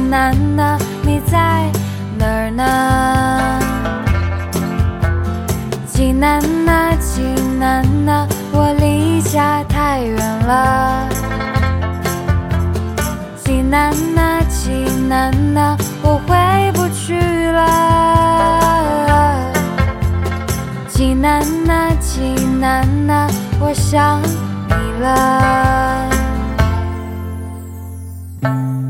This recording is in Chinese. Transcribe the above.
南呐，你在哪儿呢？济南呐，济南呐，我离家太远了。济南呐，济南呐，我回不去了。济南呐，济南呐，我想你了。